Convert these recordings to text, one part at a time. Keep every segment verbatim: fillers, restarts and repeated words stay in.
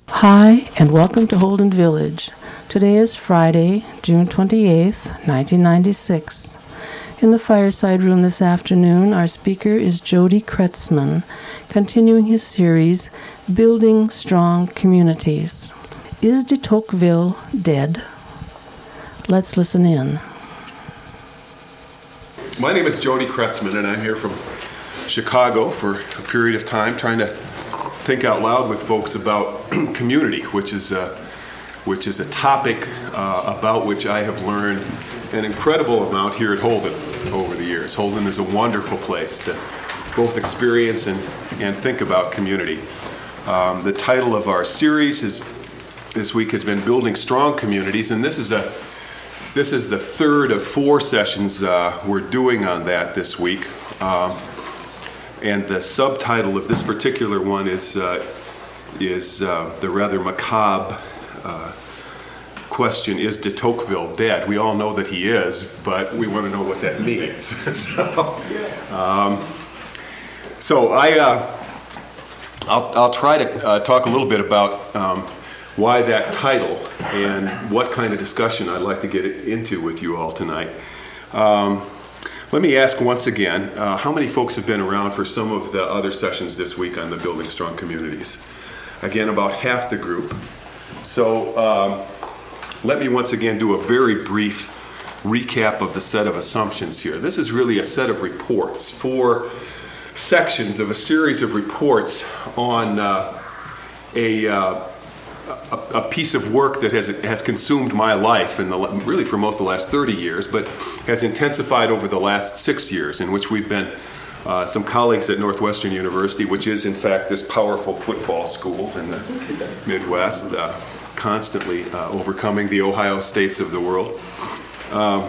Hi, and welcome to Holden Village. Today is Friday, June twenty-eighth, nineteen ninety-six. In the fireside room this afternoon, our speaker is Jody Kretzmann, continuing his series, Building Strong Communities. Is de Tocqueville dead? Let's listen in. My name is Jody Kretzmann, and I'm here from Chicago for a period of time trying to think out loud with folks about community, which is a, which is a topic uh, about which I have learned an incredible amount here at Holden over the years. Holden is a wonderful place to both experience and, and think about community. Um, the title of our series is, this week has been Building Strong Communities, and this is a this is the third of four sessions uh, we're doing on that this week. Um, And the subtitle of this particular one is uh, is uh, the rather macabre uh, question, is de Tocqueville dead? We all know that he is, but we want to know what that means. so, um, so I, uh, I'll, I'll try to uh, talk a little bit about um, why that title and what kind of discussion I'd like to get into with you all tonight. Um, Let me ask once again, uh, how many folks have been around for some of the other sessions this week on the Building Strong Communities? Again, about half the group. So um, let me once again do a very brief recap of the set of assumptions here. This is really a set of reports, four sections of a series of reports on uh, a uh, A, a piece of work that has has consumed my life in the really for most of the last thirty years, but has intensified over the last six years, in which we've been uh, some colleagues at Northwestern University, which is in fact this powerful football school in the Midwest, uh, constantly uh, overcoming the Ohio States of the world, um,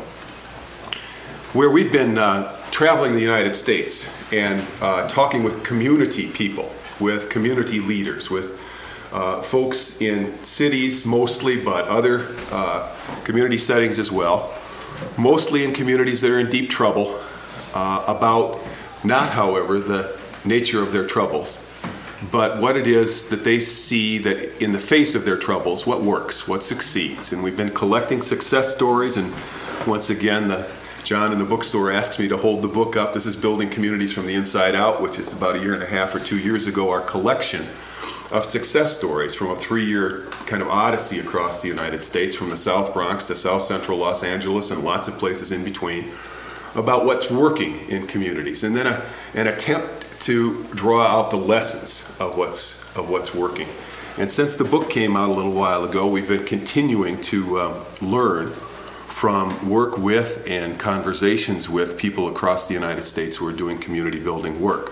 where we've been uh, traveling the United States and uh, talking with community people, with community leaders, with Uh, folks in cities mostly, but other uh, community settings as well, mostly in communities that are in deep trouble, uh, about not, however, the nature of their troubles, but what it is that they see that in the face of their troubles, what works, what succeeds. And we've been collecting success stories, and once again, the John in the bookstore asks me to hold the book up. This is Building Communities from the Inside Out, which is about a year and a half or two years ago, our collection of success stories from a three-year kind of odyssey across the United States, from the South Bronx to South Central Los Angeles and lots of places in between, about what's working in communities, and then a, an attempt to draw out the lessons of what's of what's working. And since the book came out a little while ago, we've been continuing to um, learn from work with and conversations with people across the United States who are doing community building work.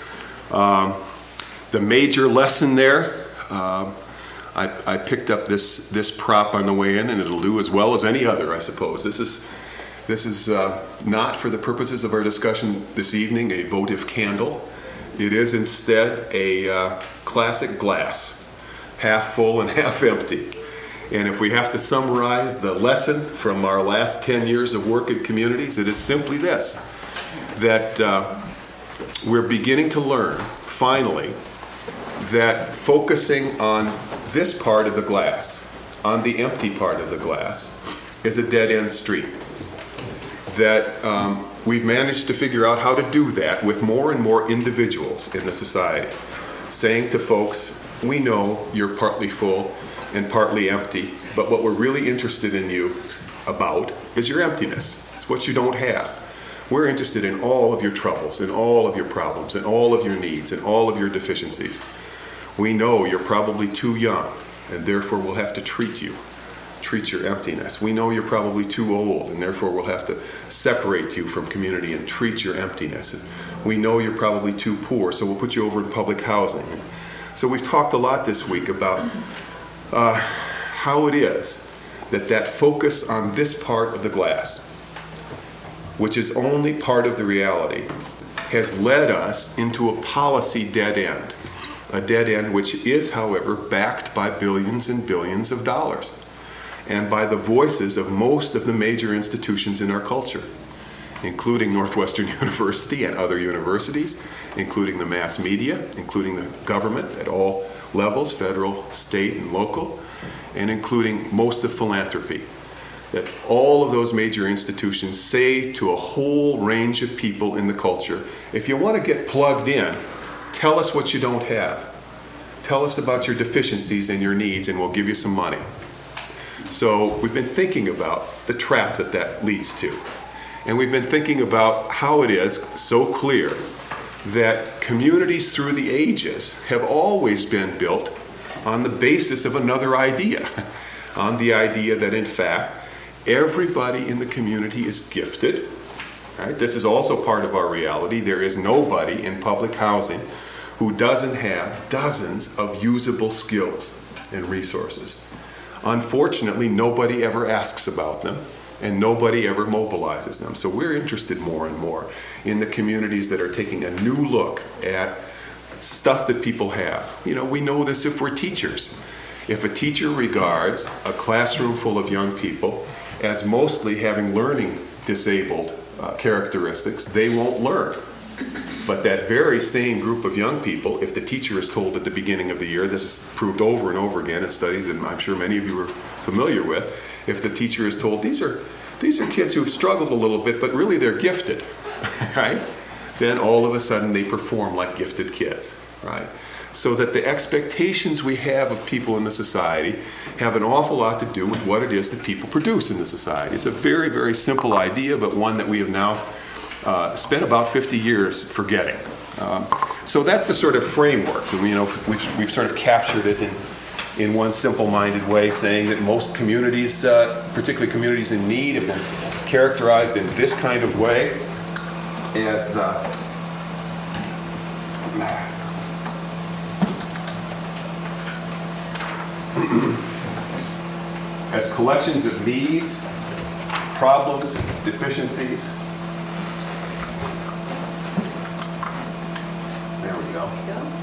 Um, The major lesson there, uh, I, I picked up this this prop on the way in, and it'll do as well as any other, I suppose. This is this is uh, not, for the purposes of our discussion this evening, a votive candle. It is instead a uh, classic glass, half full and half empty. And if we have to summarize the lesson from our last ten years of work in communities, it is simply this, that uh, we're beginning to learn, finally, that focusing on this part of the glass, on the empty part of the glass, is a dead-end street. That um, we've managed to figure out how to do that with more and more individuals in the society, saying to folks, we know you're partly full and partly empty, but what we're really interested in you about is your emptiness. It's what you don't have. We're interested in all of your troubles, in all of your problems, in all of your needs, in all of your deficiencies. We know you're probably too young, and therefore we'll have to treat you, treat your emptiness. We know you're probably too old, and therefore we'll have to separate you from community and treat your emptiness. And we know you're probably too poor, so we'll put you over in public housing. So we've talked a lot this week about uh, how it is that that focus on this part of the glass, which is only part of the reality, has led us into a policy dead end. A dead end which is, however, backed by billions and billions of dollars, and by the voices of most of the major institutions in our culture. including Northwestern University and other universities, including the mass media, including the government at all levels, federal, state, and local, and including most of philanthropy. That all of those major institutions say to a whole range of people in the culture, if you want to get plugged in, tell us what you don't have. Tell us about your deficiencies and your needs, and we'll give you some money. So we've been thinking about the trap that that leads to. And we've been thinking about how it is so clear that communities through the ages have always been built on the basis of another idea, on the idea that, in fact, everybody in the community is gifted. Right? This is also part of our reality. There is nobody in public housing who doesn't have dozens of usable skills and resources. Unfortunately, nobody ever asks about them, and nobody ever mobilizes them. So we're interested more and more in the communities that are taking a new look at stuff that people have. You know, we know this if we're teachers. If a teacher regards a classroom full of young people as mostly having learning disabled uh, characteristics, they won't learn. But that very same group of young people, if the teacher is told at the beginning of the year, this is proved over and over again in studies that I'm sure many of you are familiar with, if the teacher is told, these are these are kids who've struggled a little bit, but really they're gifted, right? Then all of a sudden they perform like gifted kids, right? So that the expectations we have of people in the society have an awful lot to do with what it is that people produce in the society. It's a very, very simple idea, but one that we have now uh, spent about fifty years forgetting. Um, so that's the sort of framework. And, you know, we've, we've sort of captured it in, in one simple-minded way, saying that most communities, uh, particularly communities in need, have been characterized in this kind of way as uh, as collections of needs, problems, deficiencies. There we go.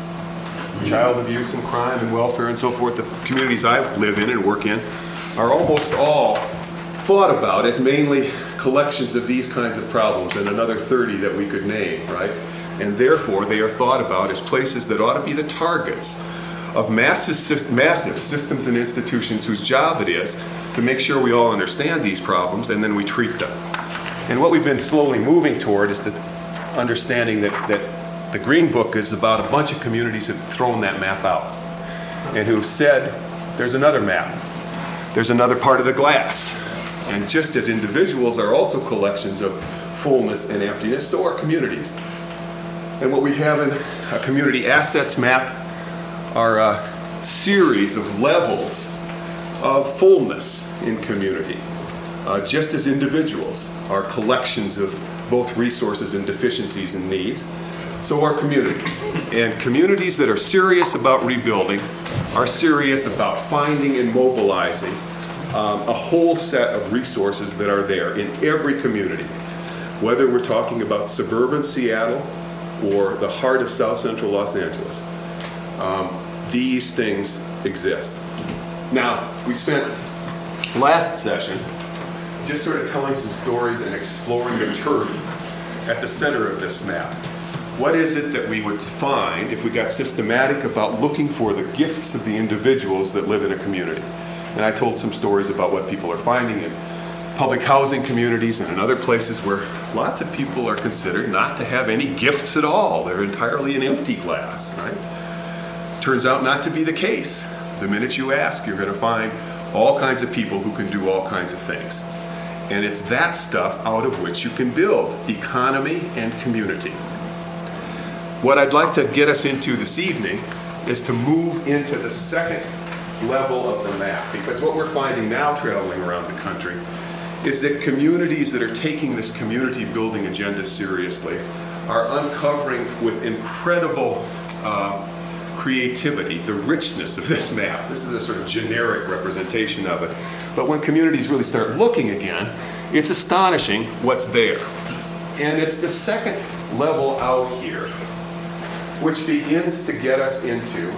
Child abuse and crime and welfare and so forth. The communities I live in and work in are almost all thought about as mainly collections of these kinds of problems, and another thirty that we could name, right? And therefore, they are thought about as places that ought to be the targets of massive, massive systems and institutions whose job it is to make sure we all understand these problems and then we treat them. And what we've been slowly moving toward is to understanding that, that the Green Book is about a bunch of communities that have thrown that map out and who've said, there's another map. There's another part of the glass. And just as individuals are also collections of fullness and emptiness, so are communities. And what we have in a community assets map are a series of levels of fullness in community. Uh, just as individuals are collections of both resources and deficiencies and needs, so are communities. And communities that are serious about rebuilding are serious about finding and mobilizing um, a whole set of resources that are there in every community. Whether we're talking about suburban Seattle or the heart of South Central Los Angeles, um, these things exist. Now, we spent last session just sort of telling some stories and exploring the turf at the center of this map. What is it that we would find if we got systematic about looking for the gifts of the individuals that live in a community? And I told some stories about what people are finding in public housing communities and in other places where lots of people are considered not to have any gifts at all. They're entirely an empty glass, right? Turns out not to be the case. The minute you ask, you're going to find all kinds of people who can do all kinds of things. And it's that stuff out of which you can build economy and community. What I'd like to get us into this evening is to move into the second level of the map, because what we're finding now traveling around the country is that communities that are taking this community building agenda seriously are uncovering with incredible uh, creativity the richness of this map. This is a sort of generic representation of it. But when communities really start looking again, it's astonishing what's there. And it's the second level out here which begins to get us into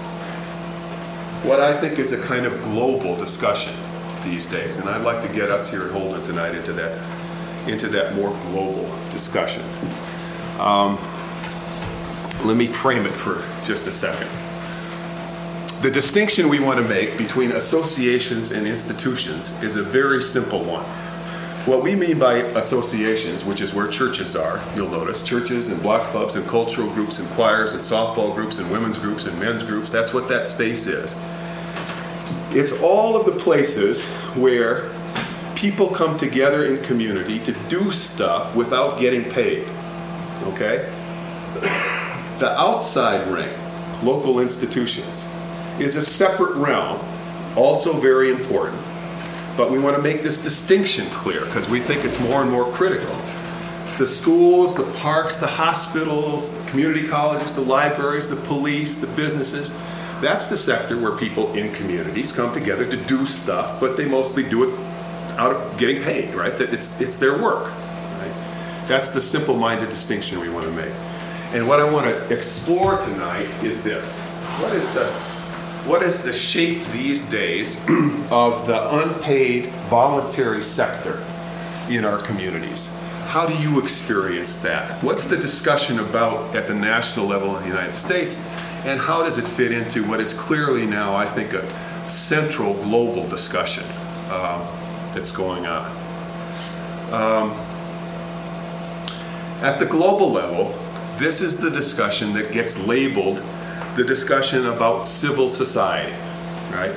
what I think is a kind of global discussion these days. And I'd like to get us here at Holden tonight into that into that more global discussion. Um, let me frame it for just a second. The distinction we want to make between associations and institutions is a very simple one. What we mean by associations, which is where churches are, you'll notice, churches and block clubs and cultural groups and choirs and softball groups and women's groups and men's groups, that's what that space is. It's all of the places where people come together in community to do stuff without getting paid, okay? The outside ring, local institutions, is a separate realm, also very important. But we want to make this distinction clear because we think it's more and more critical. The schools, the parks, the hospitals, the community colleges, the libraries, the police, the businesses, that's the sector where people in communities come together to do stuff, but they mostly do it out of getting paid, right? That it's it's their work, right? That's the simple-minded distinction we want to make. And what I want to explore tonight is this. What is the What is the shape these days of the unpaid voluntary sector in our communities? How do you experience that? What's the discussion about at the national level in the United States? And how does it fit into what is clearly now, I think, a central global discussion um, that's going on? Um, at the global level, this is the discussion that gets labeled the discussion about civil society, right?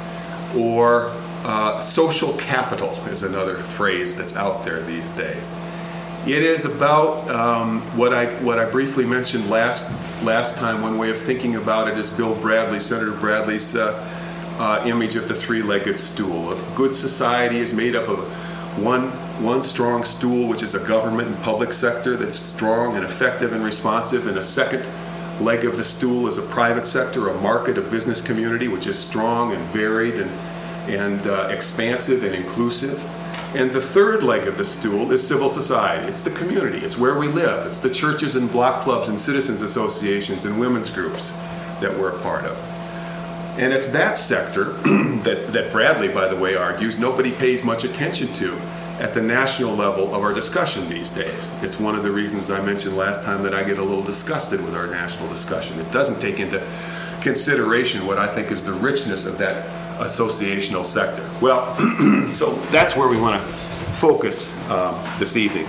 Or uh, social capital is another phrase that's out there these days. It is about um, what I what I briefly mentioned last last time. One way of thinking about it is Bill Bradley, Senator Bradley's uh, uh, image of the three-legged stool. A good society is made up of one one strong stool, which is a government and public sector that's strong and effective and responsive, and a second leg of the stool is a private sector, a market, a business community, which is strong and varied and, and uh, expansive and inclusive. And the third leg of the stool is civil society. It's the community. It's where we live. It's the churches and block clubs and citizens associations and women's groups that we're a part of. And it's that sector that, that Bradley, by the way, argues nobody pays much attention to at the national level of our discussion these days. It's one of the reasons I mentioned last time that I get a little disgusted with our national discussion. It doesn't take into consideration what I think is the richness of that associational sector. Well, so that's where we want to focus um, this evening.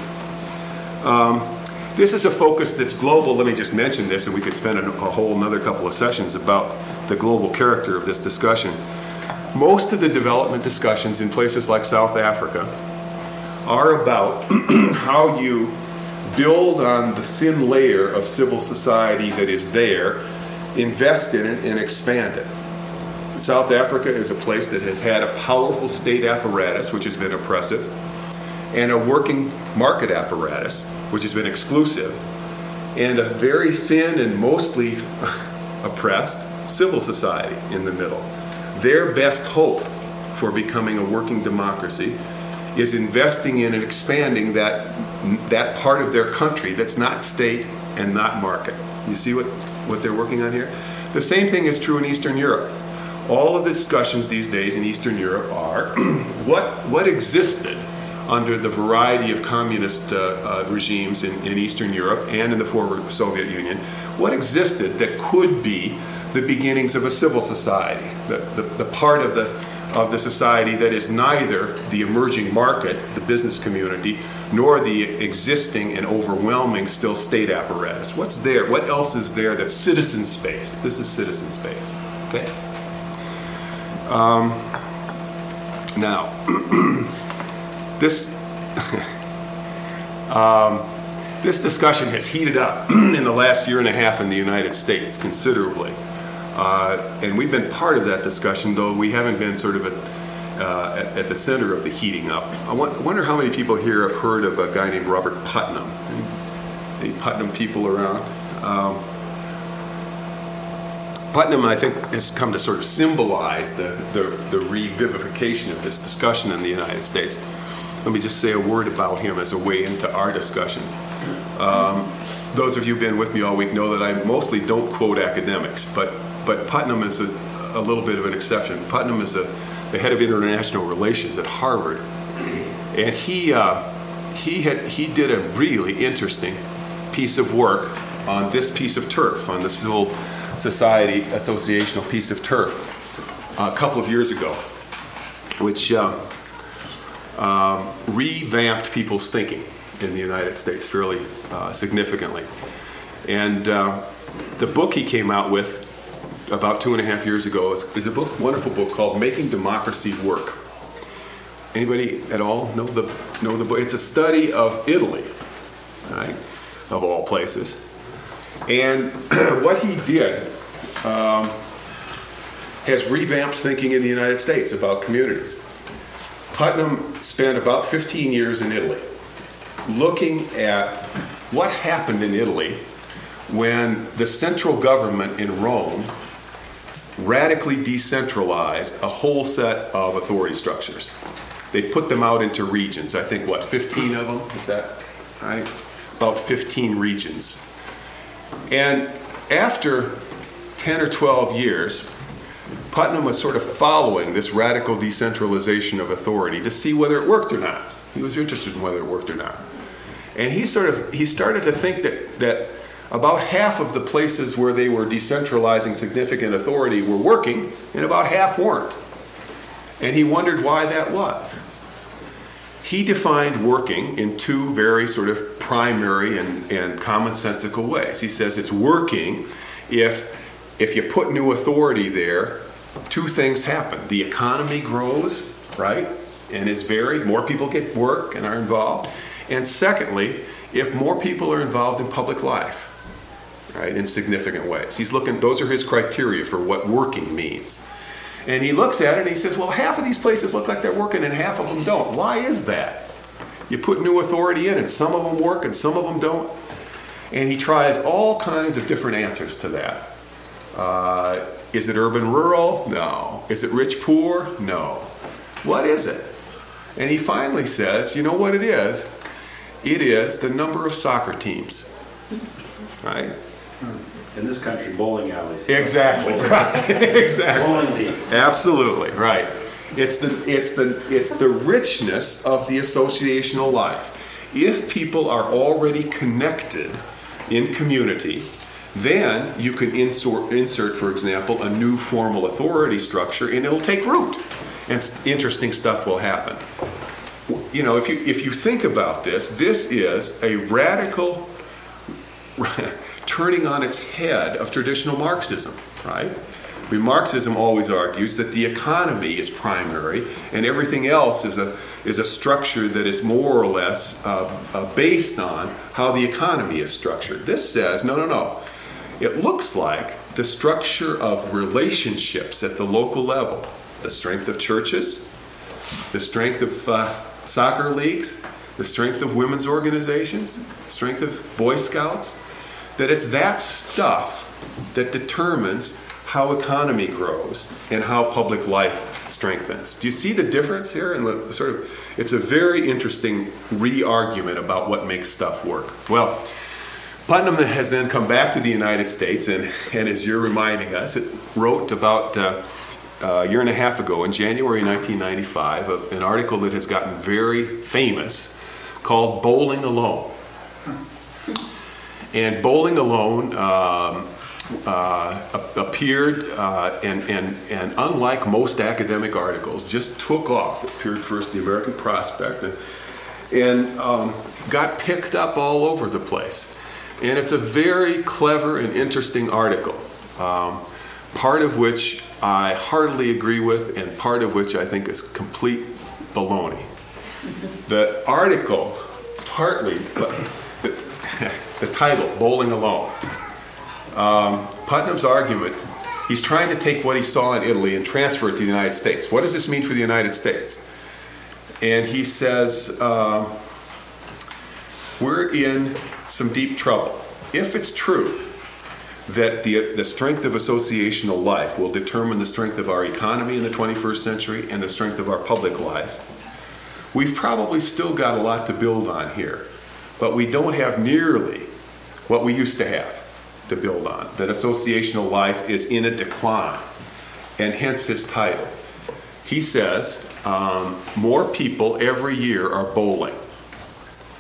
Um, this is a focus that's global. Let me just mention this, and we could spend a, a whole another couple of sessions about the global character of this discussion. Most of the development discussions in places like South Africa are about how you build on the thin layer of civil society that is there, invest in it, and expand it. South Africa is a place that has had a powerful state apparatus, which has been oppressive, and a working market apparatus, which has been exclusive, and a very thin and mostly oppressed civil society in the middle. Their best hope for becoming a working democracy is investing in and expanding that that part of their country that's not state and not market. You see what, what they're working on here? The same thing is true in Eastern Europe. All of the discussions these days in Eastern Europe are what what existed under the variety of communist uh, uh, regimes in, in Eastern Europe and in the former Soviet Union, what existed that could be the beginnings of a civil society, the, the, the part of the of the society that is neither the emerging market, the business community, nor the existing and overwhelming still state apparatus. What's there? What else is there that's citizen space? This is citizen space, okay? Um, now, this um, this discussion has heated up in the last year and a half in the United States considerably. Uh, and we've been part of that discussion, though we haven't been sort of at, uh, at, at the center of the heating up. I wonder how many people here have heard of a guy named Robert Putnam. Any, any Putnam people around? Um, Putnam, I think, has come to sort of symbolize the, the, the revivification of this discussion in the United States. Let me just say a word about him as a way into our discussion. Um, those of you who've been with me all week know that I mostly don't quote academics, but But Putnam is a, a little bit of an exception. Putnam is a, the head of international relations at Harvard. And he, uh, he had he did a really interesting piece of work on this piece of turf, on the Civil Society Associational piece of turf, a couple of years ago, which uh, um, revamped people's thinking in the United States fairly uh, significantly. And uh, the book he came out with about two and a half years ago is, is a book, wonderful book called Making Democracy Work. Anybody at all know the know the book? It's a study of Italy, right, of all places. And what he did um, has revamped thinking in the United States about communities. Putnam spent about fifteen years in Italy looking at what happened in Italy when the central government in Rome radically decentralized a whole set of authority structures. They put them out into regions. I think, what, fifteen of them? Is that right? About fifteen regions. And after ten or twelve years, Putnam was sort of following this radical decentralization of authority to see whether it worked or not. He was interested in whether it worked or not. And he sort of he started to think that that about half of the places where they were decentralizing significant authority were working, and about half weren't. And he wondered why that was. He defined working in two very sort of primary and, and commonsensical ways. He says it's working if if you put new authority there, two things happen. The economy grows, right, and is varied. More people get work and are involved. And secondly, if more people are involved in public life, right, in significant ways. He's looking, those are his criteria for what working means. And he looks at it and he says, well, half of these places look like they're working and half of them don't. Why is that? You put new authority in and some of them work and some of them don't. And he tries all kinds of different answers to that. Uh, is it urban-rural? No. Is it rich-poor? No. What is it? And he finally says, you know what it is? It is the number of soccer teams, right? In this country, bowling alleys. Exactly, right. Exactly. Bowling leagues. Absolutely, right. It's the it's the it's the richness of the associational life. If people are already connected in community, then you can insert, insert, for example, a new formal authority structure, and it'll take root, and interesting stuff will happen. You know, if you if you think about this, this is a radical turning on its head of traditional Marxism, right? I mean, Marxism always argues that the economy is primary and everything else is a is a structure that is more or less uh, uh, based on how the economy is structured. This says, no, no, no. It looks like the structure of relationships at the local level, the strength of churches, the strength of uh, soccer leagues, the strength of women's organizations, the strength of Boy Scouts, that it's that stuff that determines how economy grows and how public life strengthens. Do you see the difference here? In the sort of, it's a very interesting re-argument about what makes stuff work. Well, Putnam has then come back to the United States, and, and as you're reminding us, it wrote about uh, a year and a half ago, in January nineteen ninety-five, a, an article that has gotten very famous called Bowling Alone. And Bowling Alone um, uh, appeared, uh, and, and, and unlike most academic articles, just took off. It appeared first in the American Prospect and, and um, got picked up all over the place. And it's a very clever and interesting article, um, part of which I heartily agree with and part of which I think is complete baloney. The article, partly, but the, the title, Bowling Alone. Um, Putnam's argument, he's trying to take what he saw in Italy and transfer it to the United States. What does this mean for the United States? And he says, uh, we're in some deep trouble. If it's true that the, the strength of associational life will determine the strength of our economy in the twenty-first century and the strength of our public life, we've probably still got a lot to build on here. But we don't have nearly what we used to have to build on. That associational life is in a decline, and hence his title. He says um, more people every year are bowling.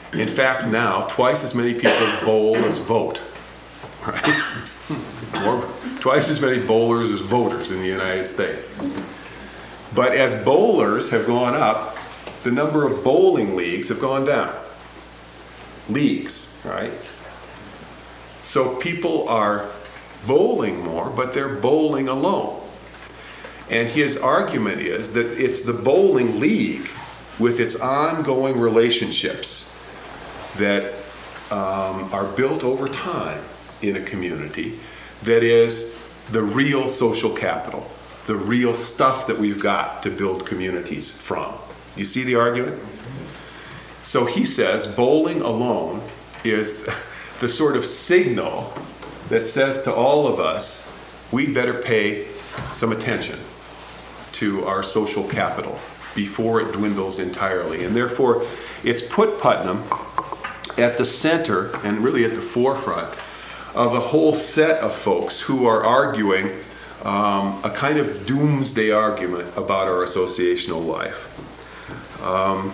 In fact, now, twice as many people bowl as vote, right? More, twice as many bowlers as voters in the United States. But as bowlers have gone up, the number of bowling leagues have gone down. Leagues, right? So people are bowling more, but they're bowling alone. And his argument is that it's the bowling league with its ongoing relationships that um, are built over time in a community that is the real social capital, the real stuff that we've got to build communities from. You see the argument? So he says bowling alone is the sort of signal that says to all of us, we'd better pay some attention to our social capital before it dwindles entirely. And therefore, it's put Putnam at the center and really at the forefront of a whole set of folks who are arguing um, a kind of doomsday argument about our associational life. Um,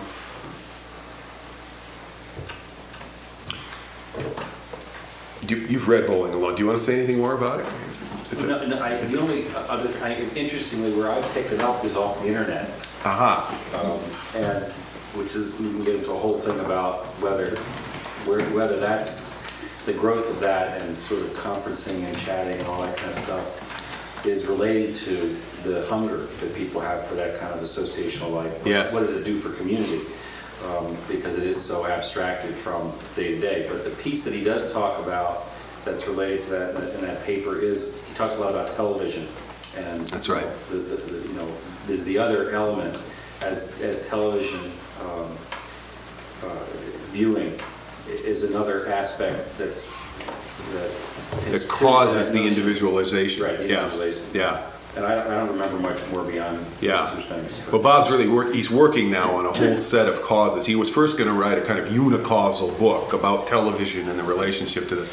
you, you've read Bowling Alone. Do you want to say anything more about it? Is, is no, it no, I, the only other, I, interestingly, where I picked it up is off the internet. Aha. Um, and which is, we can get into a whole thing about whether, where, whether that's the growth of that and sort of conferencing and chatting and all that kind of stuff is related to the hunger that people have for that kind of associational life. Yes. What does it do for community? Um, because it is so abstracted from day to day. But the piece that he does talk about that's related to that in that, in that paper is, he talks a lot about television. And that's right. The, the, the, you know, there's the other element as as television um, uh, viewing is another aspect that's that, It causes the individualization. Right, the yeah. individualization. Yeah. And I, I don't remember much more beyond yeah. those two things. Well, Bob's really work, he's working now on a whole set of causes. He was first going to write a kind of unicausal book about television and the relationship to the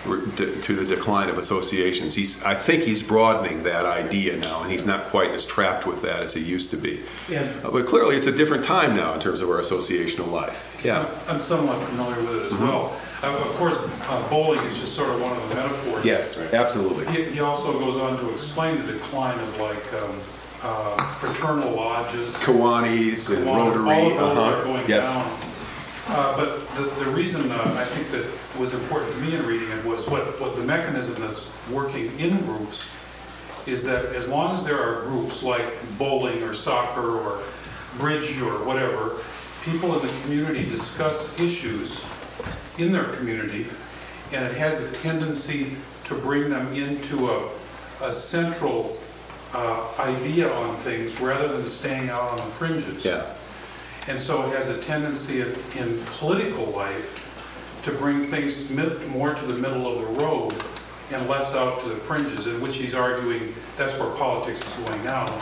to the decline of associations. He's, I think he's broadening that idea now, and he's not quite as trapped with that as he used to be. Yeah. Uh, but clearly, it's a different time now in terms of our associational life. Yeah. I'm somewhat familiar with it as mm-hmm. well. Uh, of course, uh, bowling is just sort of one of the metaphors. Yes, right. Absolutely. He, he also goes on to explain the decline of like um, uh, fraternal lodges, Kiwanis and Kiwani, Rotary. all of those uh-huh. are going yes. down. Uh, but the, the reason uh, I think that was important to me in reading it was what, what the mechanism that's working in groups is that as long as there are groups like bowling or soccer or bridge or whatever, people in the community discuss issues in their community, and it has a tendency to bring them into a, a central uh, idea on things rather than staying out on the fringes. Yeah. And so it has a tendency in, in political life to bring things mid, more to the middle of the road and less out to the fringes, in which he's arguing that's where politics is going now,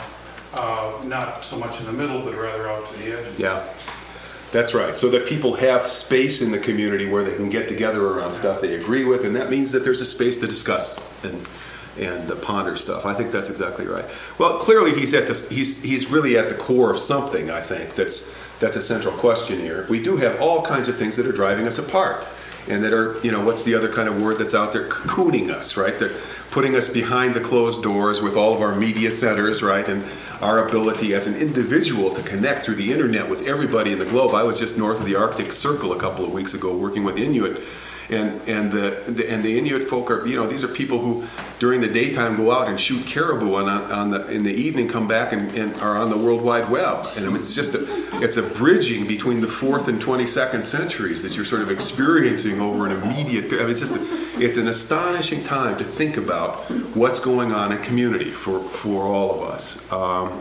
uh, not so much in the middle, but rather out to the edges. Yeah, that's right. So that people have space in the community where they can get together around stuff they agree with, and that means that there's a space to discuss and and uh, ponder stuff. I think that's exactly right. Well, clearly he's at this. He's he's really at the core of something. I think that's that's a central question here. We do have all kinds of things that are driving us apart, and that are, you know, what's the other kind of word that's out there? Cocooning us, right? They're putting us behind the closed doors with all of our media centers, right? And our ability as an individual to connect through the internet with everybody in the globe. I was just north of the Arctic Circle a couple of weeks ago working with Inuit. And and the, the and the Inuit folk are, you know, these are people who during the daytime go out and shoot caribou, and on, on the in the evening come back and, and are on the World Wide Web. And I mean, it's just a it's a bridging between the fourth and twenty-second centuries that you're sort of experiencing over an immediate period. I mean, it's just a, it's an astonishing time to think about what's going on in community for for all of us. Um,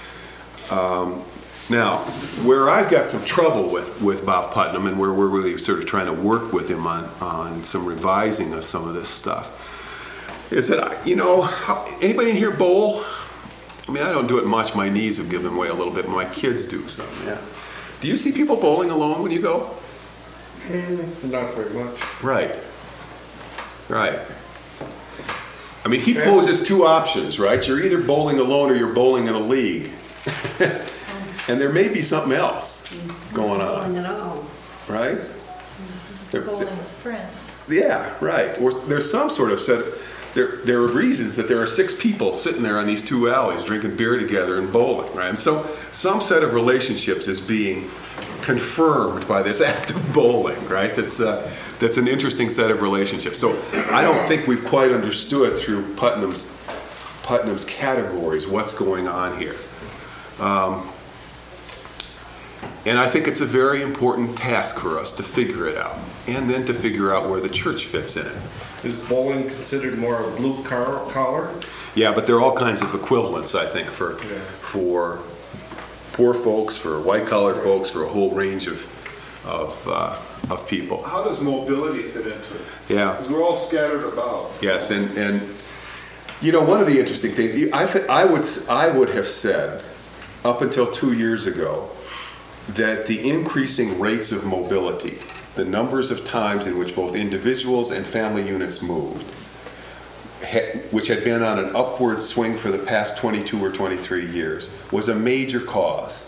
um, Now, where I've got some trouble with, with Bob Putnam, and where we're really sort of trying to work with him on, on some revising of some of this stuff, is that, I, you know, how, anybody in here bowl? I mean, I don't do it much. My knees have given way a little bit, but my kids do some. Yeah. Do you see people bowling alone when you go? Mm, not very much. Right. Right. I mean, he poses two options, right? You're either bowling alone or you're bowling in a league. And there may be something else going on, right? They're- Bowling with friends. Yeah, right. Or there's some sort of set. There, there are reasons that there are six people sitting there on these two alleys drinking beer together and bowling, right? And so some set of relationships is being confirmed by this act of bowling, right? That's uh, that's an interesting set of relationships. So I don't think we've quite understood through Putnam's Putnam's categories what's going on here. Um, And I think it's a very important task for us to figure it out, and then to figure out where the church fits in it. Is bowling considered more a blue car- collar? Yeah, but there are all kinds of equivalents, I think, for Yeah. for poor folks, for white collar folks, for a whole range of of uh, of people. How does mobility fit into it? Yeah. Because we're all scattered about. Yes, and and you know, one of the interesting things I th- I would s- I would have said up until two years ago that the increasing rates of mobility, the numbers of times in which both individuals and family units moved, ha- which had been on an upward swing for the past twenty-two or twenty-three years, was a major cause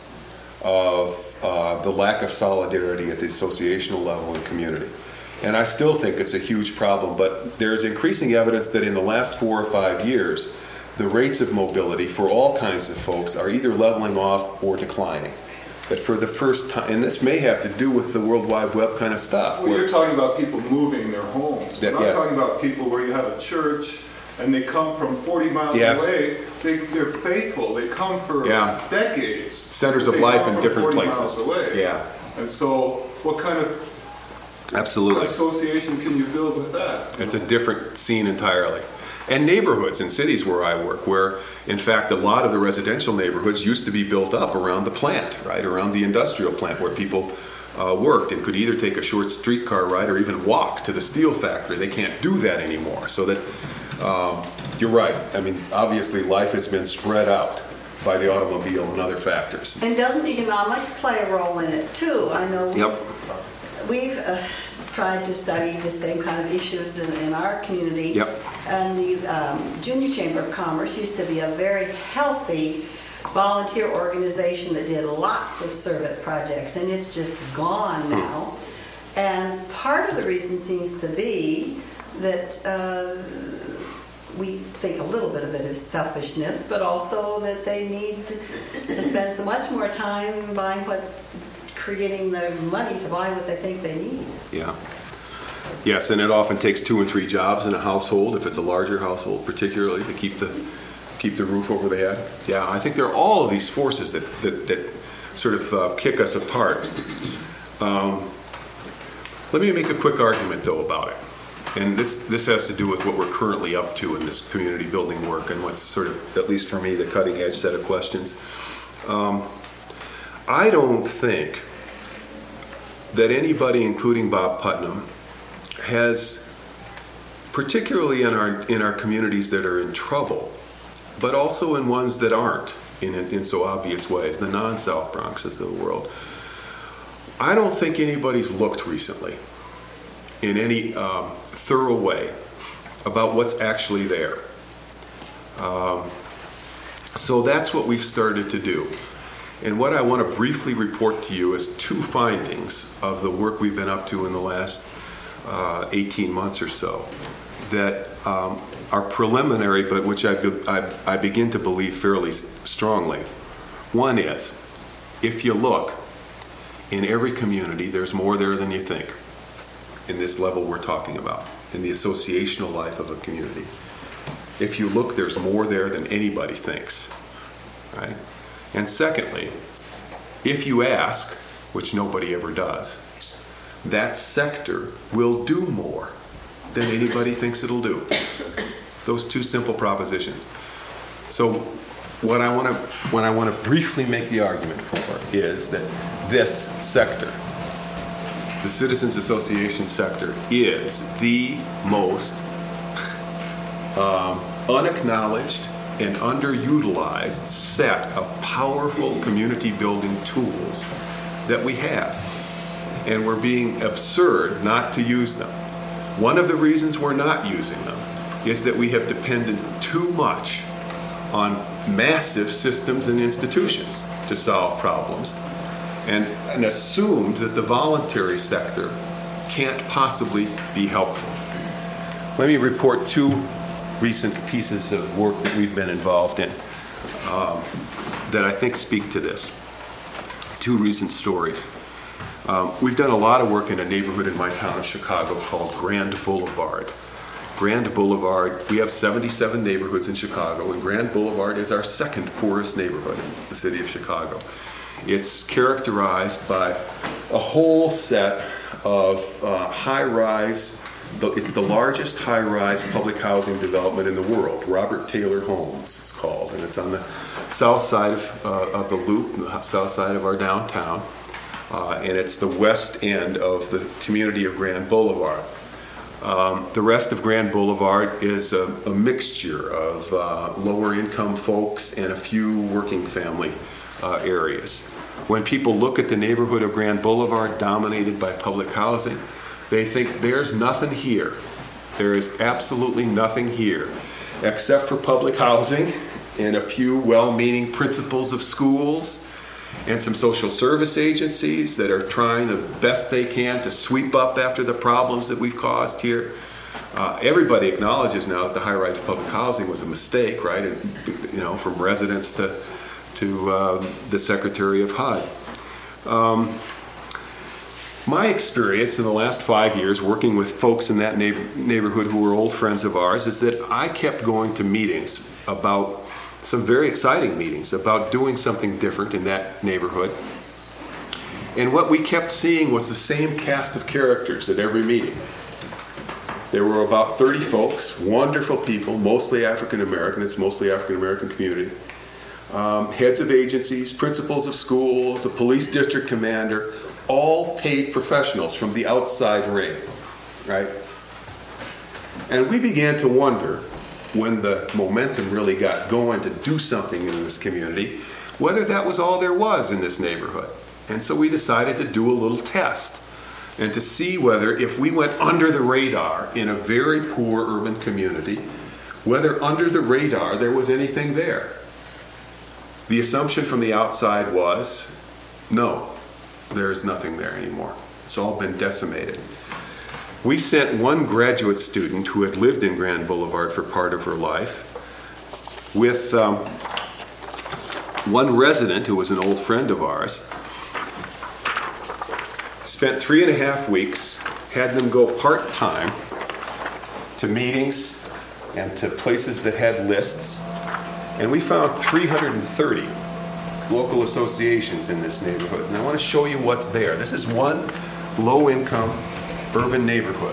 of uh, the lack of solidarity at the associational level and community. And I still think it's a huge problem, but there's increasing evidence that in the last four or five years, the rates of mobility for all kinds of folks are either leveling off or declining. That for the first time, and this may have to do with the World Wide Web kind of stuff. Well, where- you're talking about people moving their homes. That- We're not yes. talking about people where you have a church and they come from forty miles Yes. away. They, they're faithful. They come for Yeah. decades. Centers of They life come in from different forty places. miles away. Yeah. And so what kind of Absolutely. association can you build with that? It's a different scene entirely. And neighborhoods in cities where I work, where in fact a lot of the residential neighborhoods used to be built up around the plant, right, around the industrial plant where people uh, worked and could either take a short streetcar ride or even walk to the steel factory. They can't do that anymore. So that, um, you're right. I mean, obviously life has been spread out by the automobile and other factors. And doesn't economics play a role in it too? I know we've, Yep. we've uh, tried to study the same kind of issues in, in our community. Yep. And the um, Junior Chamber of Commerce used to be a very healthy volunteer organization that did lots of service projects, and it's just gone now. And part of the reason seems to be that uh, we think a little bit of it is selfishness, but also that they need to, to spend so much more time buying what, creating the money to buy what they think they need. Yeah. Yes, and it often takes two or three jobs in a household, if it's a larger household particularly, to keep the keep the roof over the head. Yeah, I think there are all of these forces that, that, that sort of uh, kick us apart. Um, let me make a quick argument, though, about it. And this, this has to do with what we're currently up to in this community building work and what's sort of, at least for me, the cutting edge set of questions. Um, I don't think that anybody, including Bob Putnam, has, particularly in our in our communities that are in trouble, but also in ones that aren't in in so obvious ways, the non-South Bronxes of the world. I don't think anybody's looked recently in any um, thorough way about what's actually there. Um, so that's what we've started to do. And what I want to briefly report to you is two findings of the work we've been up to in the last uh, eighteen months or so that um, are preliminary, but which I, be, I, I begin to believe fairly strongly. One is, if you look, in every community, there's more there than you think in this level we're talking about, in the associational life of a community. If you look, there's more there than anybody thinks, right? And secondly, if you ask, which nobody ever does, that sector will do more than anybody thinks it'll do. Those two simple propositions. So what I want to what I want to briefly make the argument for is that this sector, the Citizens Association sector, is the most um, unacknowledged and underutilized set of powerful community building tools that we have. And we're being absurd not to use them. One of the reasons we're not using them is that we have depended too much on massive systems and institutions to solve problems, and, and assumed that the voluntary sector can't possibly be helpful. Let me report two recent pieces of work that we've been involved in um, that I think speak to this. Two recent stories. Um, we've done a lot of work in a neighborhood in my town of Chicago called Grand Boulevard. Grand Boulevard, we have seventy-seven neighborhoods in Chicago, and Grand Boulevard is our second poorest neighborhood in the city of Chicago. It's characterized by a whole set of uh, high-rise, it's the largest high-rise public housing development in the world, Robert Taylor Homes it's called, and it's on the south side of, uh, of the Loop, the south side of our downtown, uh, and it's the west end of the community of Grand Boulevard. Um, the rest of Grand Boulevard is a, a mixture of uh, lower income folks and a few working family uh, areas. When people look at the neighborhood of Grand Boulevard dominated by public housing, they think there's nothing here. There is absolutely nothing here except for public housing and a few well-meaning principals of schools and some social service agencies that are trying the best they can to sweep up after the problems that we've caused here. Uh, everybody acknowledges now that the high-rise public housing was a mistake, right? And, you know, from residents to to um, the Secretary of H U D. Um, my experience in the last five years working with folks in that neighbor neighborhood who were old friends of ours is that I kept going to meetings about some very exciting meetings about doing something different in that neighborhood. And what we kept seeing was the same cast of characters at every meeting. There were about thirty folks, wonderful people, mostly African American, it's mostly African American community, um, heads of agencies, principals of schools, the police district commander, all paid professionals from the outside ring, right? And we began to wonder, when the momentum really got going to do something in this community, whether that was all there was in this neighborhood. And so we decided to do a little test and to see whether, if we went under the radar in a very poor urban community, whether under the radar there was anything there. The assumption from the outside was, no, there's nothing there anymore. It's all been decimated. We sent one graduate student who had lived in Grand Boulevard for part of her life with um, one resident who was an old friend of ours, spent three and a half weeks, had them go part-time to meetings and to places that had lists, and we found three hundred thirty local associations in this neighborhood. And I want to show you what's there. This is one low-income urban neighborhood.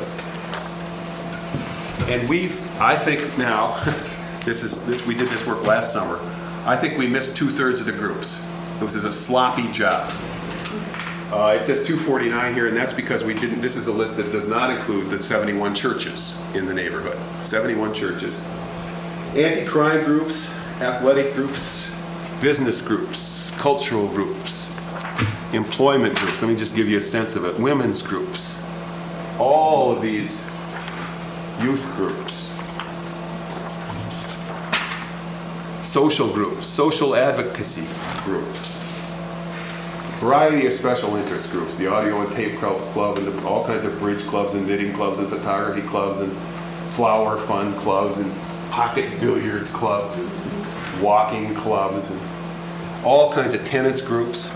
And we've, I think now, this is this we did this work last summer, I think we missed two-thirds of the groups. This is a sloppy job. Uh, it says two forty-nine here, and that's because we didn't, this is a list that does not include the seventy-one churches in the neighborhood. seventy-one churches. Anti-crime groups, athletic groups, business groups, cultural groups, employment groups. Let me just give you a sense of it. Women's groups. All of these youth groups, social groups, social advocacy groups, variety of special interest groups, the audio and tape club, and all kinds of bridge clubs and knitting clubs and photography clubs and flower fun clubs and pocket billiards clubs and walking clubs and all kinds of tenants groups,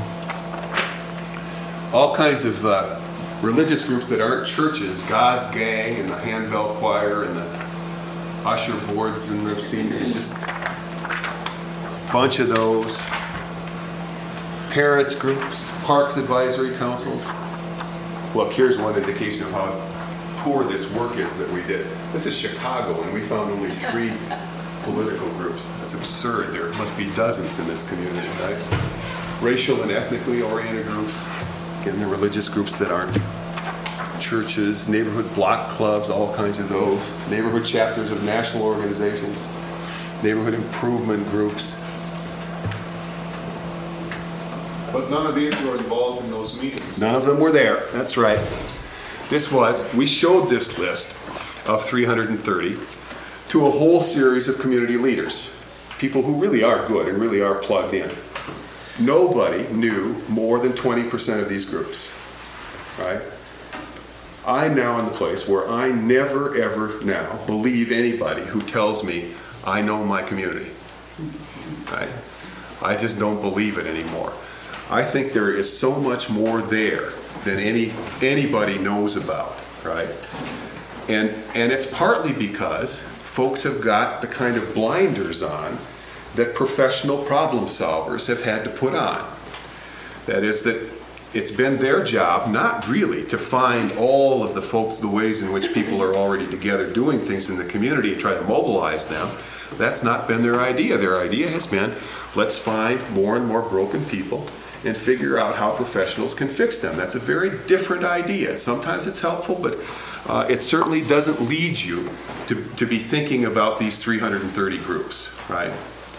all kinds of uh, religious groups that aren't churches, God's Gang and the Handbell Choir and the usher boards and the senior, just a bunch of those. Parents groups, parks advisory councils. Look, here's one indication of how poor this work is that we did. This is Chicago, and we found only three political groups. That's absurd. There must be dozens in this community, right? Racial and ethnically oriented groups. Again, the religious groups that aren't churches, neighborhood block clubs, all kinds of those, neighborhood chapters of national organizations, neighborhood improvement groups. But none of these were involved in those meetings. None of them were there, that's right. This was, we showed this list of three hundred thirty to a whole series of community leaders, people who really are good and really are plugged in. Nobody knew more than twenty percent of these groups, right? I'm now in the place where I never, ever now believe anybody who tells me I know my community. Right? I just don't believe it anymore. I think there is so much more there than any anybody knows about, right? And and it's partly because folks have got the kind of blinders on that professional problem solvers have had to put on. That is that it's been their job not really to find all of the folks, the ways in which people are already together doing things in the community and try to mobilize them. That's not been their idea. Their idea has been, let's find more and more broken people and figure out how professionals can fix them. That's a very different idea. Sometimes it's helpful, but uh, it certainly doesn't lead you to, to be thinking about these three hundred thirty groups, right?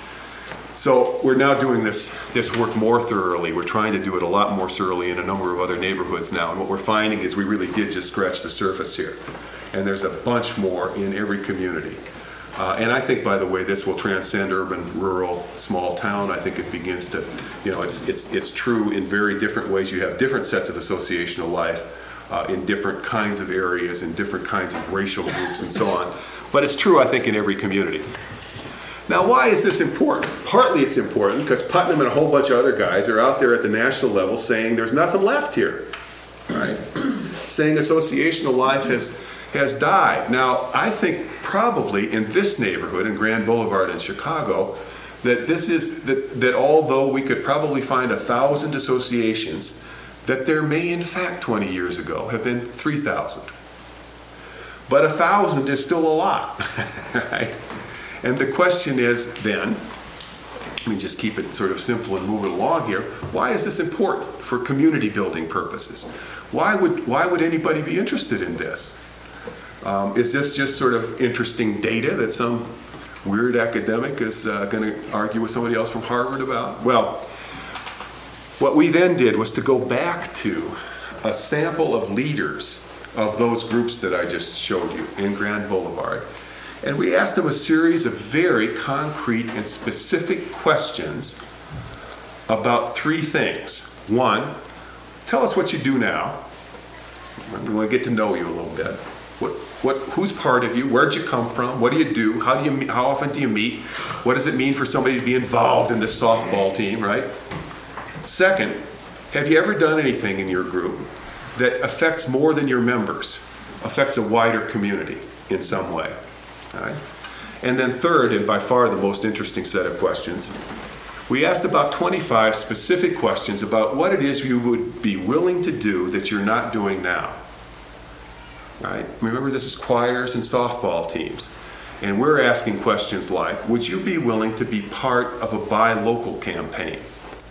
So we're now doing this, this work more thoroughly. We're trying to do it a lot more thoroughly in a number of other neighborhoods now. And what we're finding is we really did just scratch the surface here. And there's a bunch more in every community. Uh, and I think, by the way, this will transcend urban, rural, small town. I think it begins to, you know, it's it's it's true in very different ways. You have different sets of associational life uh, in different kinds of areas, in different kinds of racial groups and so on. But it's true, I think, in every community. Now, why is this important? Partly it's important because Putnam and a whole bunch of other guys are out there at the national level saying there's nothing left here, right? Saying associational life has has died. Now, I think probably in this neighborhood, in Grand Boulevard in Chicago, that this is, that, that although we could probably find a thousand associations, that there may in fact twenty years ago have been three thousand. But a thousand is still a lot, right? And the question is then, let me just keep it sort of simple and move it along here, why is this important for community building purposes? Why would, why would anybody be interested in this? Um, is this just sort of interesting data that some weird academic is uh, going to argue with somebody else from Harvard about? Well, what we then did was to go back to a sample of leaders of those groups that I just showed you in Grand Boulevard. And we asked them a series of very concrete and specific questions about three things. One, tell us what you do now. We want to get to know you a little bit. What, what, who's part of you? Where'd you come from? What do you do? How do you, how often do you meet? What does it mean for somebody to be involved in this softball team, right? Second, have you ever done anything in your group that affects more than your members, affects a wider community in some way? All right. And then third, and by far the most interesting set of questions, we asked about twenty-five specific questions about what it is you would be willing to do that you're not doing now. All right. Remember, this is choirs and softball teams. And we're asking questions like, would you be willing to be part of a buy local campaign?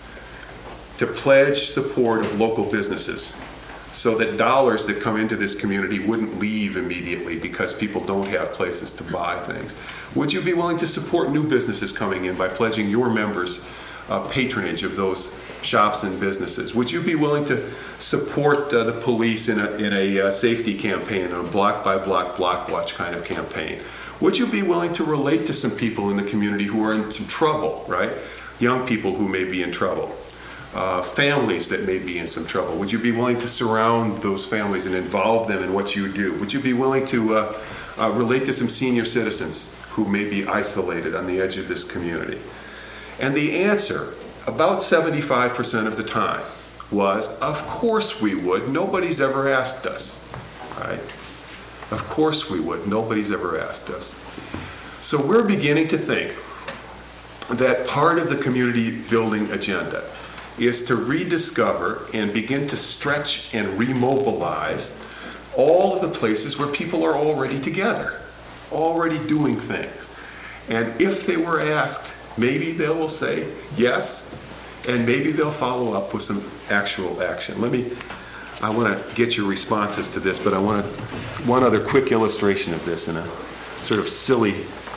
To pledge support of local businesses, so that dollars that come into this community wouldn't leave immediately because people don't have places to buy things. Would you be willing to support new businesses coming in by pledging your members' uh, patronage of those shops and businesses? Would you be willing to support uh, the police in a, in a uh, safety campaign, a block by block block watch kind of campaign? Would you be willing to relate to some people in the community who are in some trouble, right? Young people who may be in trouble. Uh, families that may be in some trouble. Would you be willing to surround those families and involve them in what you do? Would you be willing to uh, uh, relate to some senior citizens who may be isolated on the edge of this community? And the answer, about seventy-five percent of the time, was, of course we would. Nobody's ever asked us, right? Of course we would. Nobody's ever asked us. So we're beginning to think that part of the community building agenda is to rediscover and begin to stretch and remobilize all of the places where people are already together, already doing things. And if they were asked, maybe they will say yes, and maybe they'll follow up with some actual action. Let me, I want to get your responses to this, but I want to, one other quick illustration of this in a sort of silly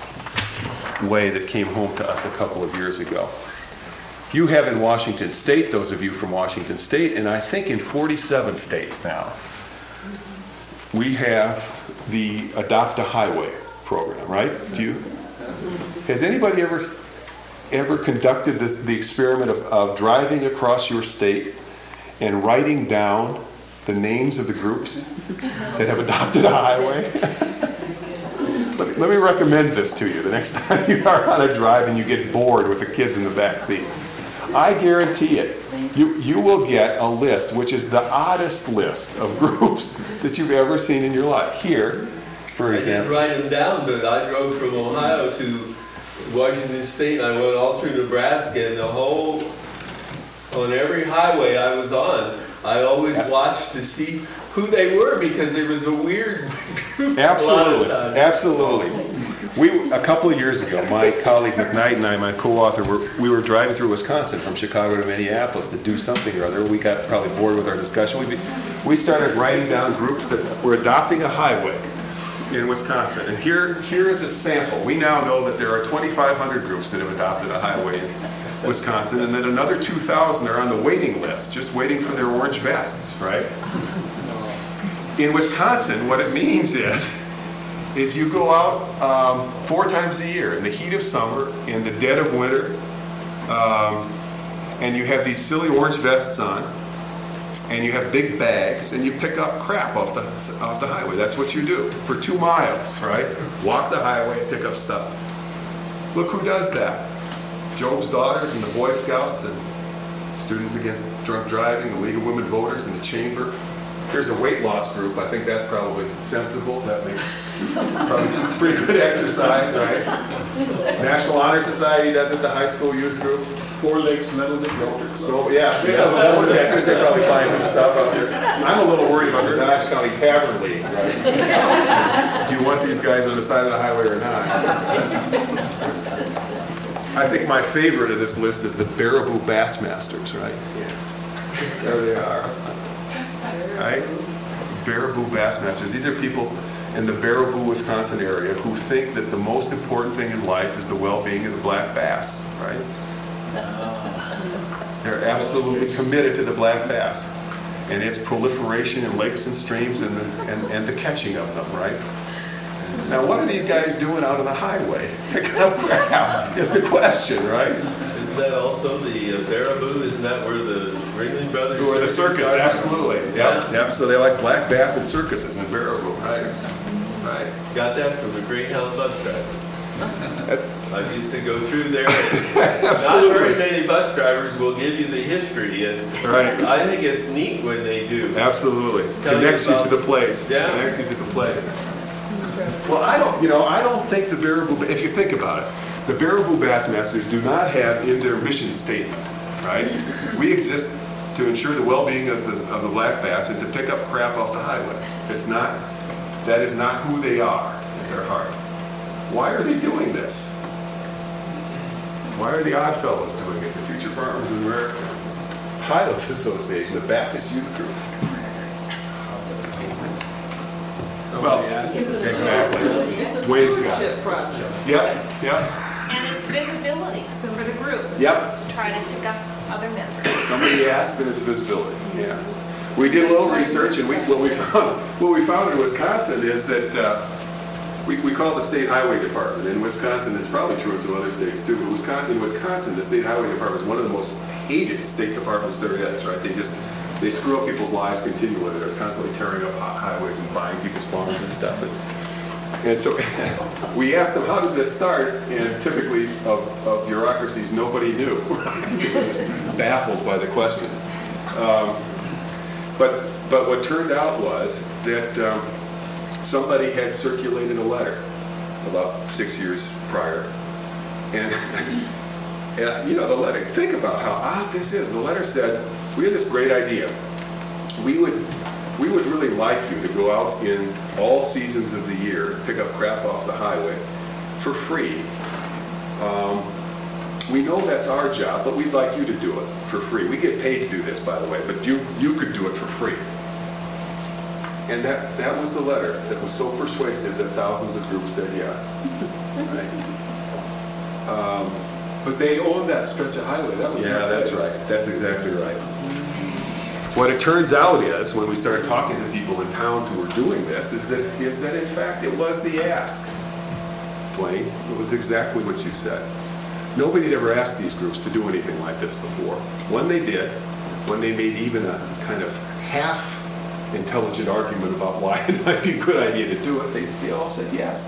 way that came home to us a couple of years ago. You have in Washington State, those of you from Washington State, and I think in forty-seven states now, we have the Adopt a Highway program, right? Do you? Has anybody ever ever conducted the, the experiment of, of driving across your state and writing down the the names of the groups that have adopted a highway? let, me, let me recommend this to you the next time you are on a drive and you get bored with the kids in the back seat. I guarantee it. You, you will get a list, which is the oddest list of groups that you've ever seen in your life. Here, for I example. didn't write them down, but I drove from Ohio to Washington State, and I went all through Nebraska, and the whole, on every highway I was on, I always watched to see who they were, because there was a weird group. Absolutely, absolutely. We, a couple of years ago, my colleague McKnight and I, my co-author, were, we were driving through Wisconsin from Chicago to Minneapolis to do something or other. We got probably bored with our discussion. We, we started writing down groups that were adopting a highway in Wisconsin. And here, here is a sample. We now know that there are twenty-five hundred groups that have adopted a highway in Wisconsin, and that another two thousand are on the waiting list, just waiting for their orange vests, right? In Wisconsin, what it means is, is you go out um, four times a year in the heat of summer, in the dead of winter, um, and you have these silly orange vests on, and you have big bags, and you pick up crap off the off the highway. That's what you do for two miles, right? Walk the highway, pick up stuff. Look who does that. Job's Daughters and the Boy Scouts and Students Against Drunk Driving, the League of Women Voters, and the Chamber. Here's a weight loss group. I think that's probably sensible. That makes probably pretty good exercise, right? National Honor Society does it, the high school youth group. Four Lakes Methodist Elders. So, yeah, yeah, the woodpeckers, they probably find some stuff out there. I'm a little worried about the Dodge County Tavern League, right? Do you want these guys on the side of the highway or not? I think my favorite of this list is the Baraboo Bassmasters, right? Yeah. There they are. Right? Baraboo Bassmasters. These are people in the Baraboo, Wisconsin area who think that the most important thing in life is the well-being of the black bass, right? They're absolutely committed to the black bass and its proliferation in lakes and streams and the, and, and the catching of them, right? Now, what are these guys doing out on the highway? Picking up crap is the question, right? Isn't that also the uh, Baraboo? Isn't that where the Ringling Brothers? Or the circus, started? absolutely. Yep, Yeah. yep. So they like black bass and circuses in Baraboo, right? Right. Got that from the Greyhound bus driver. I used to go through there. And not very many bus drivers will give you the history, and Right. I think it's neat when they do. Absolutely. Tell you Connects you about- to the place. Yeah. Connects you to the place. Well, I don't, you know, I don't think the Baraboo, if you think about it, the Baraboo Bassmasters do not have in their mission statement, right? We exist to ensure the well-being of the, of the black bass and to pick up crap off the highway. It's not, that is not who they are at their heart. Why are they doing this? Why are the Odd Fellows doing it? The Future Farmers of America, Pilots Association, the Baptist Youth Group. Well, exactly. Wayne's got it. Yep, yep, And it's visibility for the group. yep. To try to pick up other members. Somebody asked and it's visibility, yeah. We did a little research and we, what we found, what we found in Wisconsin is that, uh, we, we call it the State Highway Department. In Wisconsin, it's probably true in some other states too, but Wisconsin, in Wisconsin, the State Highway Department is one of the most hated state departments there is, right? They just, they screw up people's lives continually. They're constantly tearing up highways and buying people's farms and stuff. And, and so we asked them, how did this start? And typically of, of bureaucracies, nobody knew. They were just baffled by the question. Um, but, but what turned out was that um, somebody had circulated a letter about six years prior. And, and you know, the letter, think about how odd this is. The letter said, we have this great idea. We would, we would really like you to go out in all seasons of the year, pick up crap off the highway for free. Um, we know that's our job, but we'd like you to do it for free. We get paid to do this, by the way, but you, you could do it for free. And that, that was the letter that was so persuasive that thousands of groups said yes. Right? Um, But they own that stretch of highway. That was Yeah, that's right. That's exactly right. What it turns out is, when we started talking to people in towns who were doing this, is that, is that in fact it was the ask. Dwayne, it was exactly what you said. Nobody had ever asked these groups to do anything like this before. When they did, when they made even a kind of half intelligent argument about why it might be a good idea to do it, they, they all said yes.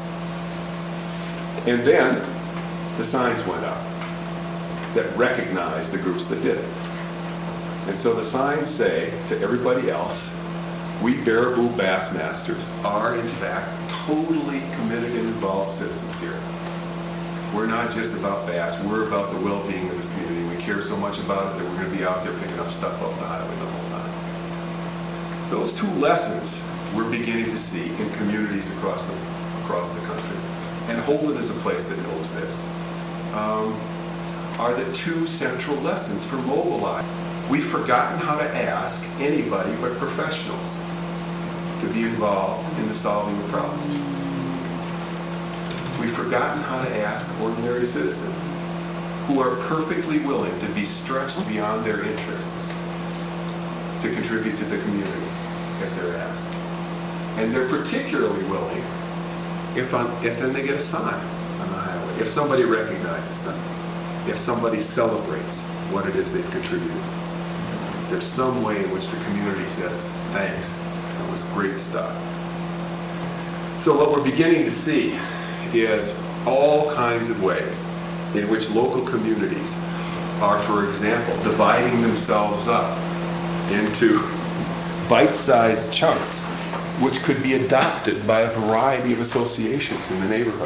And then the signs went up that recognized the groups that did it. And so the signs say to everybody else, we Baraboo Bassmasters are in fact totally committed and involved citizens here. We're not just about bass, we're about the well-being of this community. We care so much about it that we're going to be out there picking up stuff off the highway the whole time. Those two lessons we're beginning to see in communities across the, across the country. And Holden is a place that knows this. Um, are the two central lessons for Mobilize. We've forgotten how to ask anybody but professionals to be involved in the solving of problems. We've forgotten how to ask ordinary citizens who are perfectly willing to be stretched beyond their interests to contribute to the community if they're asked. And they're particularly willing if, on, if then they get a sign on the highway, if somebody recognizes them, if somebody celebrates what it is they've contributed. There's some way in which the community says, thanks, that was great stuff. So what we're beginning to see is all kinds of ways in which local communities are, for example, dividing themselves up into bite-sized chunks, which could be adopted by a variety of associations in the neighborhood.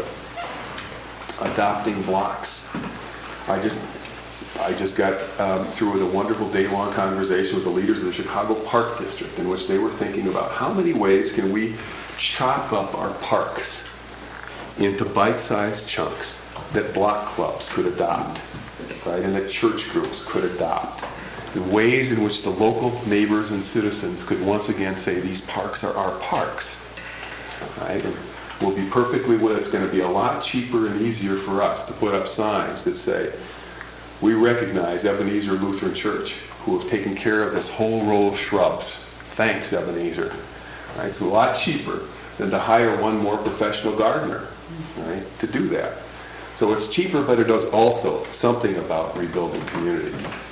Adopting blocks. I just I just got um, through with a wonderful day-long conversation with the leaders of the Chicago Park District in which they were thinking about how many ways can we chop up our parks into bite-sized chunks that block clubs could adopt, right, and that church groups could adopt. The ways in which the local neighbors and citizens could once again say these parks are our parks, right? And we'll be perfectly well. It's going to be a lot cheaper and easier for us to put up signs that say, we recognize Ebenezer Lutheran Church, who have taken care of this whole row of shrubs. Thanks, Ebenezer. Right? It's a lot cheaper than to hire one more professional gardener, right, to do that. So it's cheaper, but it does also something about rebuilding community.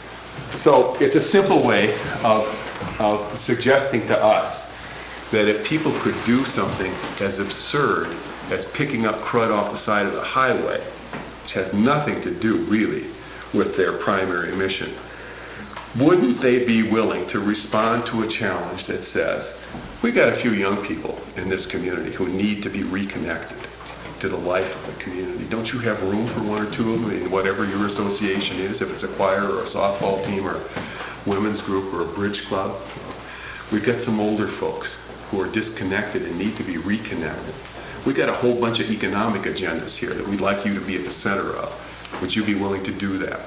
So it's a simple way of, of suggesting to us that if people could do something as absurd as picking up crud off the side of the highway, which has nothing to do really with their primary mission, wouldn't they be willing to respond to a challenge that says, we got a few young people in this community who need to be reconnected to the life of the community. Don't you have room for one or two of them in whatever your association is, if it's a choir or a softball team or a women's group or a bridge club? We've got some older folks who are disconnected and need to be reconnected. We've got a whole bunch of economic agendas here that we'd like you to be at the center of. Would you be willing to do that?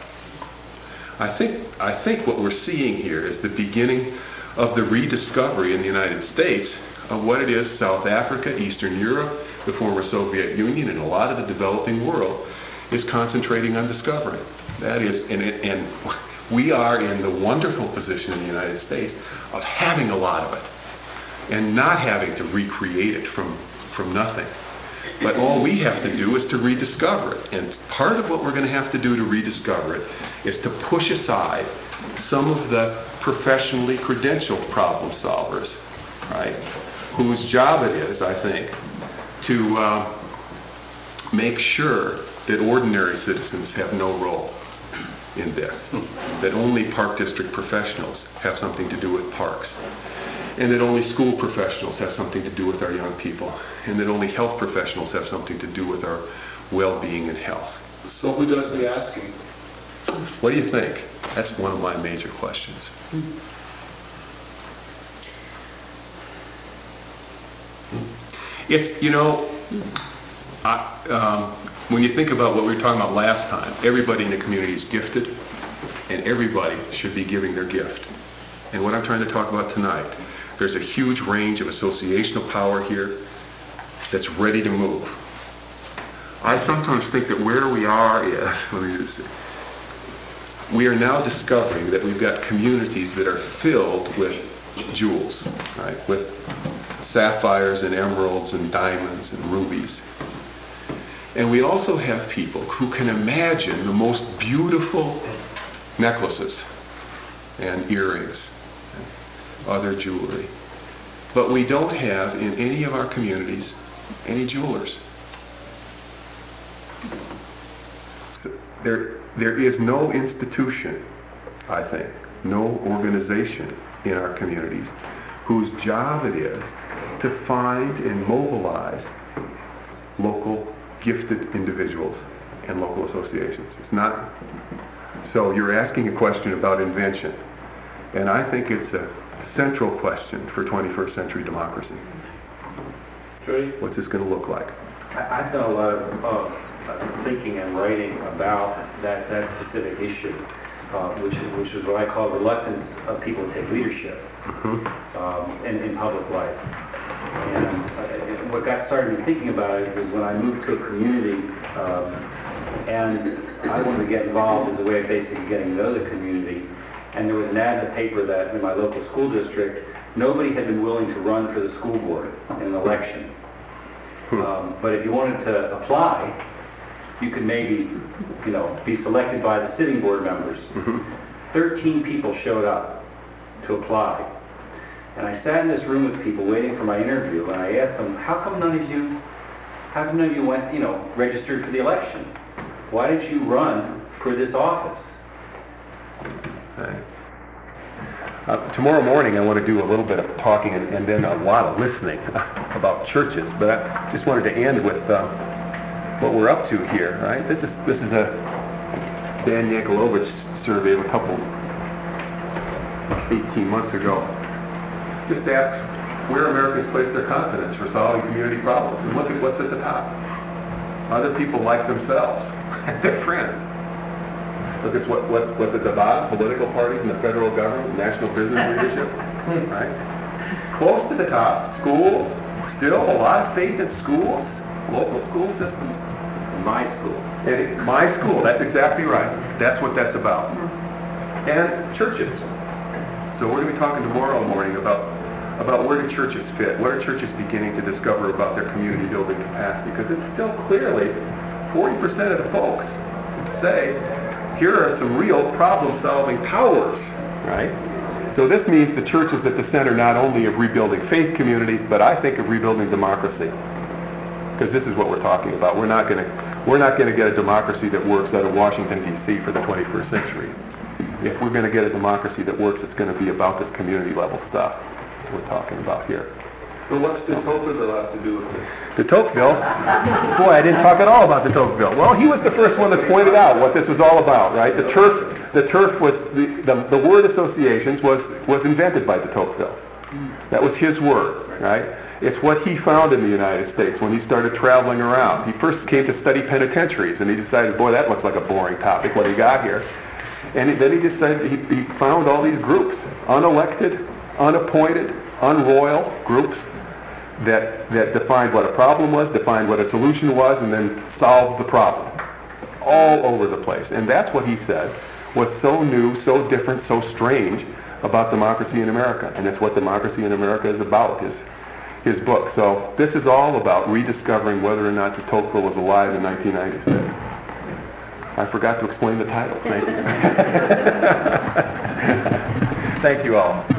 I think, I think what we're seeing here is the beginning of the rediscovery in the United States of what it is South Africa, Eastern Europe, the former Soviet Union, and a lot of the developing world is concentrating on discovering. That is, and, and we are in the wonderful position in the United States of having a lot of it and not having to recreate it from, from nothing. But all we have to do is to rediscover it. And part of what we're going to have to do to rediscover it is to push aside some of the professionally credentialed problem solvers, right, whose job it is, I think, to uh, make sure that ordinary citizens have no role in this, that only Park District professionals have something to do with parks, and that only school professionals have something to do with our young people, and that only health professionals have something to do with our well-being and health. So who does the asking? What do you think? That's one of my major questions. It's, you know, I, um, when you think about what we were talking about last time, everybody in the community is gifted, and everybody should be giving their gift. And what I'm trying to talk about tonight, there's a huge range of associational power here that's ready to move. I sometimes think that where we are is, let me just see, we are now discovering that we've got communities that are filled with jewels, right, with sapphires and emeralds and diamonds and rubies. And we also have people who can imagine the most beautiful necklaces and earrings and other jewelry. But we don't have in any of our communities any jewelers. There, there is no institution, I think, no organization in our communities whose job it is to find and mobilize local gifted individuals and local associations. It's not. So you're asking a question about invention, and I think it's a central question for twenty-first century democracy. Jody? What's this going to look like? I- I've done a lot of uh, thinking and writing about that, that specific issue, uh, which, is, which is what I call reluctance of people to take leadership um, in, in public life. And uh, what got started me thinking about it was when I moved to a community um, and I wanted to get involved as a way of basically getting to know the community. And there was an ad in the paper that in my local school district, nobody had been willing to run for the school board in an election. Um, but if you wanted to apply, you could maybe, you know, be selected by the sitting board members. Thirteen people showed up to apply. And I sat in this room with people waiting for my interview, and I asked them, how come none of you, how come none of you went, you know, registered for the election? Why did you run for this office? Right. Uh, tomorrow morning I want to do a little bit of talking and, and then a lot of listening about churches, but I just wanted to end with uh, what we're up to here, right? This is this is a Dan Yankelovich survey of a couple eighteen months ago. Just asked where Americans place their confidence for solving community problems, and look at what's at the top. Other people like themselves, their friends. Look at what, what's, what's at the bottom, political parties and the federal government, national business leadership, right? Close to the top, schools, still a lot of faith in schools, local school systems. My school. And my school, that's exactly right. That's what that's about. And churches. So we're going to be talking tomorrow morning about, about where do churches fit? What are churches beginning to discover about their community building capacity? Because it's still clearly forty percent of the folks say, here are some real problem-solving powers, right? So this means the church is at the center not only of rebuilding faith communities, but I think of rebuilding democracy. Because this is what we're talking about. We're not going to we're not going to get a democracy that works out of Washington, D C for the twenty-first century. If we're going to get a democracy that works, it's going to be about this community-level stuff we're talking about here. So what's de Tocqueville have to do with this? De Tocqueville? Boy, I didn't talk at all about de Tocqueville. Well, he was the first one that pointed out what this was all about, right? The turf, the turf was, the, the, the word associations was, was invented by de Tocqueville. That was his word, right? It's what he found in the United States when he started traveling around. He first came to study penitentiaries, and he decided, boy, that looks like a boring topic, what he got here. And then he decided, he, he found all these groups, unelected, unappointed, unroyal groups, that, that defined what a problem was, defined what a solution was, and then solved the problem. All over the place. And that's what he said was so new, so different, so strange about democracy in America. And it's what Democracy in America is about, his, his book. So this is all about rediscovering whether or not de Tocqueville was alive in nineteen ninety-six. I forgot to explain the title. Thank you. Thank you all.